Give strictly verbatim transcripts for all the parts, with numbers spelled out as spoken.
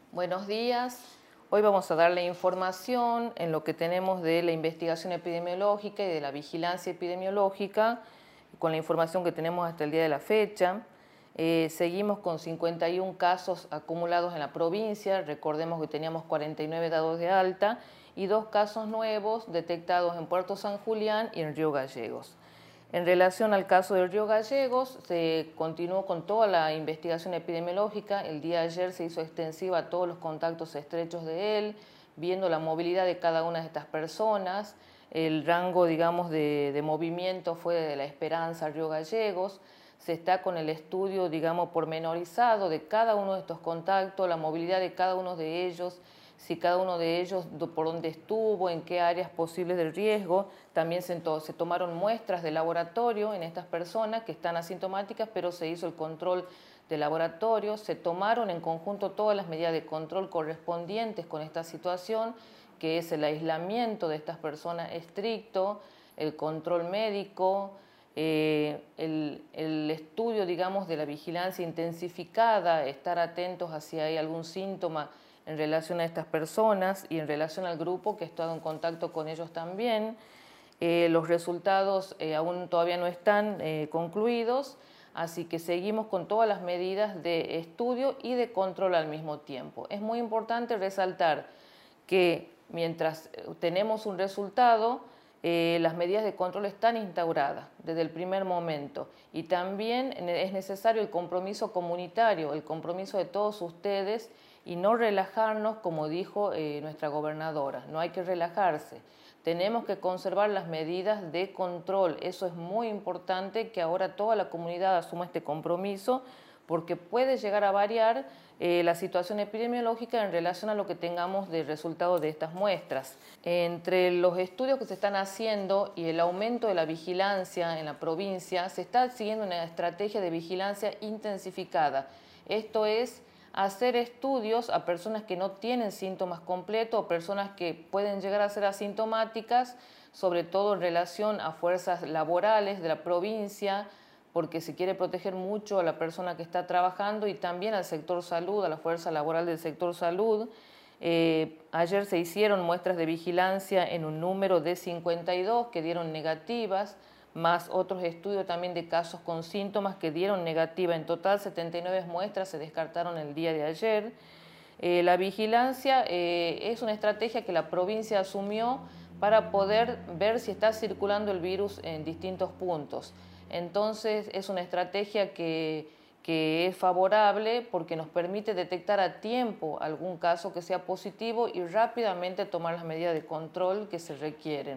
Buenos días. Hoy vamos a darle información en lo que tenemos de la investigación epidemiológica y de la vigilancia epidemiológica, con la información que tenemos hasta el día de la fecha. Eh, seguimos con cincuenta y un casos acumulados en la provincia. Recordemos que teníamos cuarenta y nueve dados de alta y dos casos nuevos detectados en Puerto San Julián y en Río Gallegos. En relación al caso de Río Gallegos, se continuó con toda la investigación epidemiológica. El día de ayer se hizo extensiva a todos los contactos estrechos de él, viendo la movilidad de cada una de estas personas. El rango, digamos, de, de movimiento fue de La Esperanza a Río Gallegos. Se está con el estudio, digamos, pormenorizado de cada uno de estos contactos, la movilidad de cada uno de ellos, si cada uno de ellos por dónde estuvo, en qué áreas posibles de riesgo. También se, se tomaron muestras de laboratorio en estas personas que están asintomáticas, pero se hizo el control de laboratorio. Se tomaron en conjunto todas las medidas de control correspondientes con esta situación, que es el aislamiento de estas personas estricto, el control médico, eh, el, el estudio, digamos, de la vigilancia intensificada, estar atentos a si hay algún síntoma en relación a estas personas y en relación al grupo que ha estado en contacto con ellos también. Eh, los resultados eh, aún todavía no están eh, concluidos, así que seguimos con todas las medidas de estudio y de control al mismo tiempo. Es muy importante resaltar que mientras tenemos un resultado, eh, las medidas de control están instauradas desde el primer momento, y también es necesario el compromiso comunitario, el compromiso de todos ustedes, y no relajarnos, como dijo eh, nuestra gobernadora. No hay que relajarse. Tenemos que conservar las medidas de control. Eso es muy importante, que ahora toda la comunidad asuma este compromiso, porque puede llegar a variar eh, la situación epidemiológica en relación a lo que tengamos de resultados de estas muestras. Entre los estudios que se están haciendo y el aumento de la vigilancia en la provincia, se está siguiendo una estrategia de vigilancia intensificada. Esto es hacer estudios a personas que no tienen síntomas completos o personas que pueden llegar a ser asintomáticas, sobre todo en relación a fuerzas laborales de la provincia, porque se quiere proteger mucho a la persona que está trabajando y también al sector salud, a la fuerza laboral del sector salud. Eh, ayer se hicieron muestras de vigilancia en un número de cincuenta y dos que dieron negativas, más otros estudios también de casos con síntomas que dieron negativa. En total, setenta y nueve muestras se descartaron el día de ayer. Eh, la vigilancia eh, es una estrategia que la provincia asumió para poder ver si está circulando el virus en distintos puntos. Entonces, es una estrategia que, que es favorable porque nos permite detectar a tiempo algún caso que sea positivo y rápidamente tomar las medidas de control que se requieren.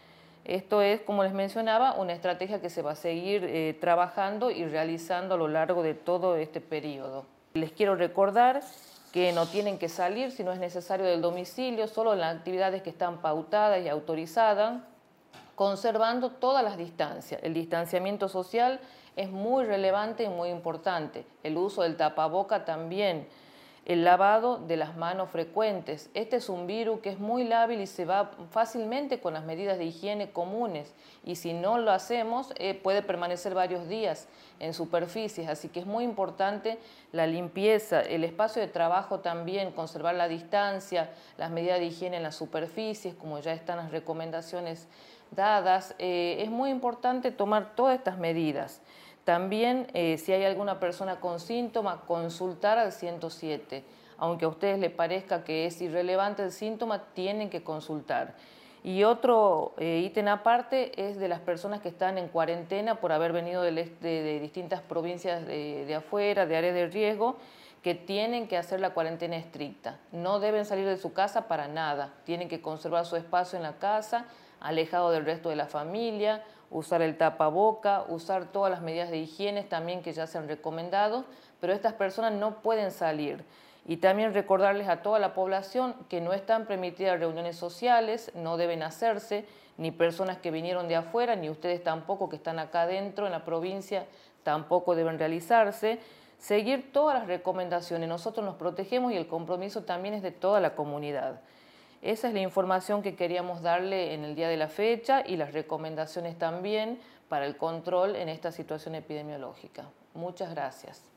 Esto es, como les mencionaba, una estrategia que se va a seguir eh, trabajando y realizando a lo largo de todo este periodo. Les quiero recordar que no tienen que salir si no es necesario del domicilio, solo en las actividades que están pautadas y autorizadas, conservando todas las distancias. El distanciamiento social es muy relevante y muy importante. El uso del tapaboca también. El lavado de las manos frecuentes. Este es un virus que es muy lábil y se va fácilmente con las medidas de higiene comunes, y si no lo hacemos eh, puede permanecer varios días en superficies, así que es muy importante la limpieza, el espacio de trabajo también, conservar la distancia, las medidas de higiene en las superficies, como ya están las recomendaciones dadas. Eh, es muy importante tomar todas estas medidas. También, eh, si hay alguna persona con síntomas, consultar al ciento siete. Aunque a ustedes les parezca que es irrelevante el síntoma, tienen que consultar. Y otro eh, ítem aparte es de las personas que están en cuarentena por haber venido del este, de distintas provincias de, de afuera, de áreas de riesgo, que tienen que hacer la cuarentena estricta. No deben salir de su casa para nada. Tienen que conservar su espacio en la casa, alejado del resto de la familia, usar el tapaboca, usar todas las medidas de higiene también que ya se han recomendado, pero estas personas no pueden salir. Y también recordarles a toda la población que no están permitidas reuniones sociales, no deben hacerse, ni personas que vinieron de afuera, ni ustedes tampoco que están acá adentro en la provincia, tampoco deben realizarse. Seguir todas las recomendaciones, nosotros nos protegemos y el compromiso también es de toda la comunidad. Esa es la información que queríamos darle en el día de la fecha y las recomendaciones también para el control en esta situación epidemiológica. Muchas gracias.